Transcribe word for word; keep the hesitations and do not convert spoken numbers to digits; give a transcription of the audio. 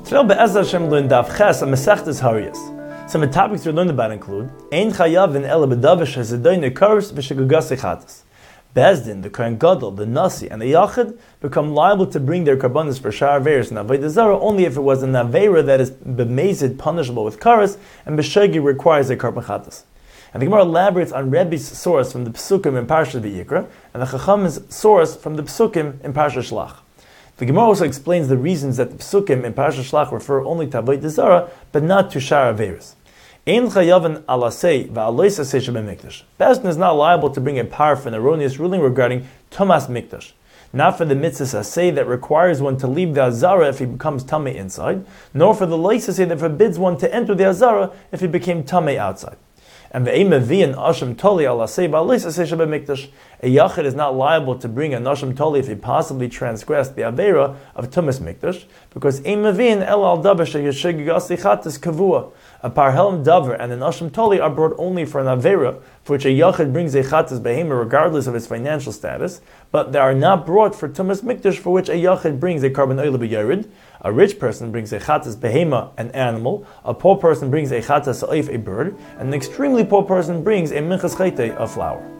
Today, Be'ezras Hashem learn Daf Ches on Masechtas Hariyos. Some of the topics we learned about include Ein Chayavin Ela B'Davar Shezedoin Nekaros V'Shegagas Echatas. Bezdin, the Kohen Gadol, the Nasi, and the Yachid become liable to bring their karbanos for Shar Averis and Avodah Zarah only if it was an Avera that is b'mezid punishable with karas and b'shegi requires a karban chatas. And the Gemara elaborates on Rebbe's source from the Psukim in Parashat V'Yikra and the Chacham's source from the Psukim in Parashat Shlach. The Gemara also explains the reasons that the Psukim in Parashat Shlach refer only to Avodah Zarah but not to Shar Averis. Ein chayavan alasei va'alois asei shebemikdash. Bezdin is not liable to bring a powerful and erroneous ruling regarding Tumas Mikdash, not for the mitzvah asei that requires one to leave the azara if he becomes tamei inside, nor for the lois asei that forbids one to enter the azara if he became tamei outside. And ve'ei mevi an asham toli alasei va'alois asei shebemikdash. A yachid is not liable to bring a nasham toli if he possibly transgressed the avera of Tumas Mikdash, because ein mevi el al davar sheyeshegigas echatas kavua. A parhelim davar and an asham toli are brought only for an avera for which a yachid brings a chatas behema regardless of his financial status, but they are not brought for Tumas Mikdash for which a yachid brings a karban oila b'yarid. A rich person brings a chatas behema, an animal. A poor person brings a chatas sa'if, a bird. And an extremely poor person brings a minchas chayte, a flower.